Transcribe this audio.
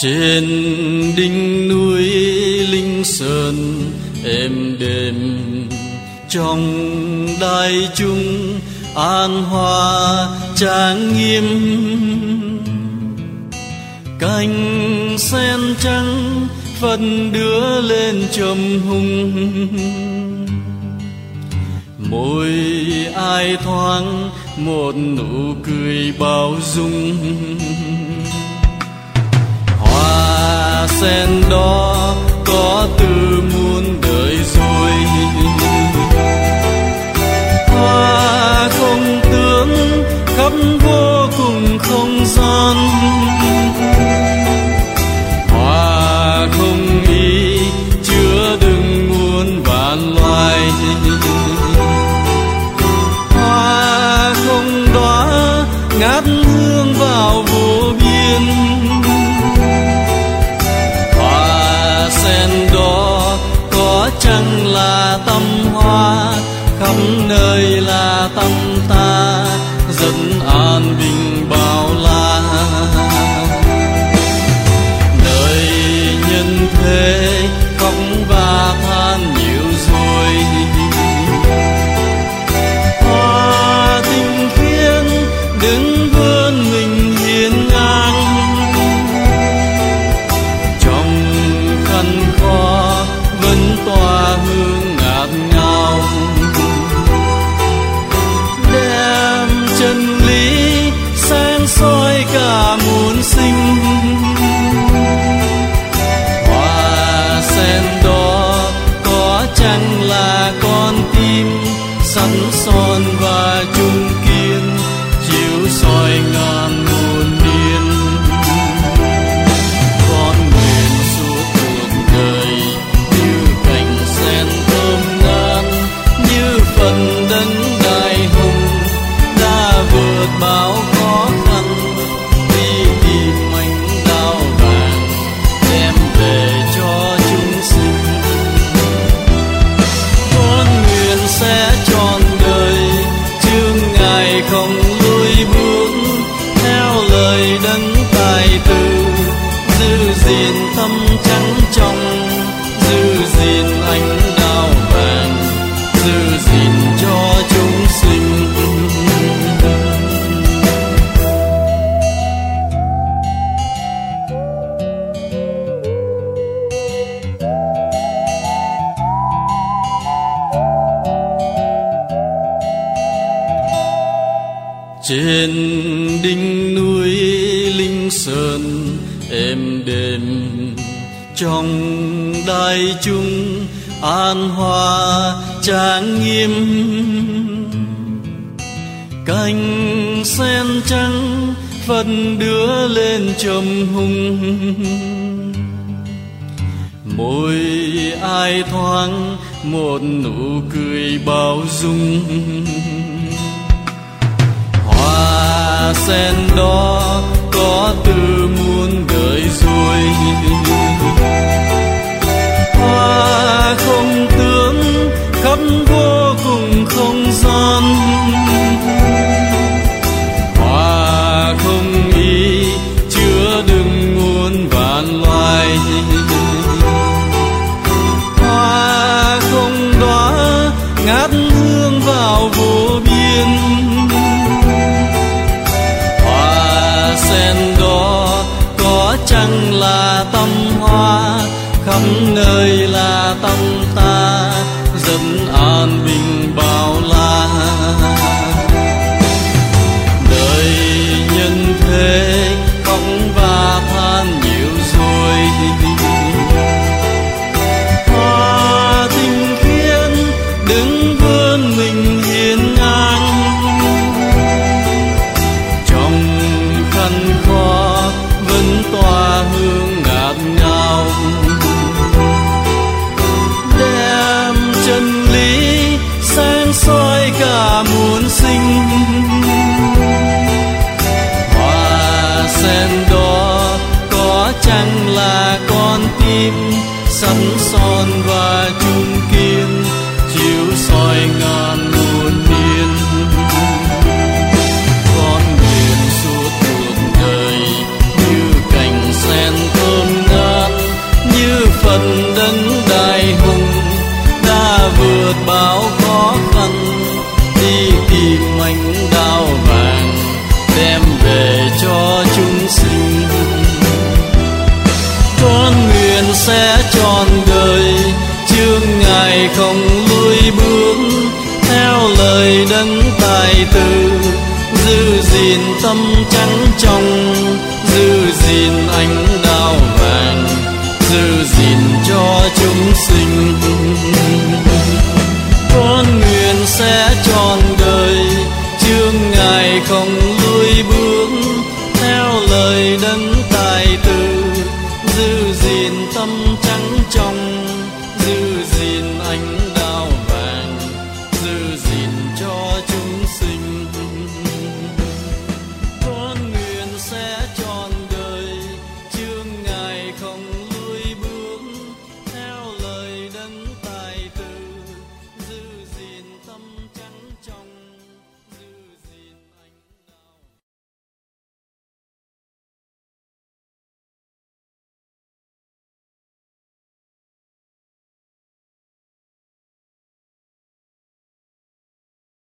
Trên đỉnh núi Linh Sơn êm đềm, trong đại chúng an hòa trang nghiêm. Cành sen trắng phân đưa lên trầm hùng, môi ai thoáng một nụ cười bao dung. Hoa sen đó có từ muôn đời rồi, hoa không tướng khắp vô cùng không gian. Hoa không ý chứa đựng muôn vạn loài, hoa không đóa ngát hương vào vô biên. Hoa sen đó có chăng là tâm hoa, khắp nơi là tâm ta dân an bình bao la. Đời nhân thế khóc và than nhiều rồi, hoa tình khiết đứng vươn mình hiên ngang. Trong khăn khó vẫn tỏa hương ngát ngào, đem chân lý sáng soi cả muôn sinh. Hoa sen đó có chăng là con tim sắn son và chung kiên, chiếu soi ngàn muôn niên. Con nguyện suốt cuộc đời như cành sen thơm ngát, như phần đấng đại hùng đã vượt bao khó khăn, đi tìm mảnh đao vàng đem về cho chúng sinh. Con nguyện sẽ trọn đời chương ngày không lùi bước, theo lời đấng tài tử, giữ gìn tâm trắng trong, giữ gìn ánh đao vàng, giữ gìn cho chúng sinh. Trên đỉnh núi Linh Sơn êm đềm, trong đại chúng an hòa trang nghiêm. Cành sen trắng phân đưa lên trầm hùng, môi ai thoáng một nụ cười bao dung. Hoa sen đó có từ muôn đời rồi, hoa không tướng khắp vô cùng không gian. Hoa không ý chứa đựng muôn vạn loài, hoa không đóa ngát hương vào vô biên. Hoa sen đó có chăng là tâm hoa, khắp nơi là tâm ta dân an bình bao la. Đời nhân thế khóc và than nhiều rồi, hoa tình khiết đứng vươn mình hiên ngang. Trong khăn khó vẫn tỏa hương ngát ngào, đem chân lý sáng soi cả muôn sinh. Hoa sen đó có chăng là con tim sắn son và chung kiên, chiếu soi ngàn muôn niên. Con nguyện suốt cuộc đời như cành sen thơm sẽ trọn đời, chương ngày không lùi bước, theo lời đấng tài tử. Giữ gìn tâm trắng trong, giữ gìn ánh đao vàng, giữ gìn cho chúng sinh. Con nguyện sẽ trọn đời, chương ngày không lùi bước, theo lời đấng tài tử. Giữ gìn tâm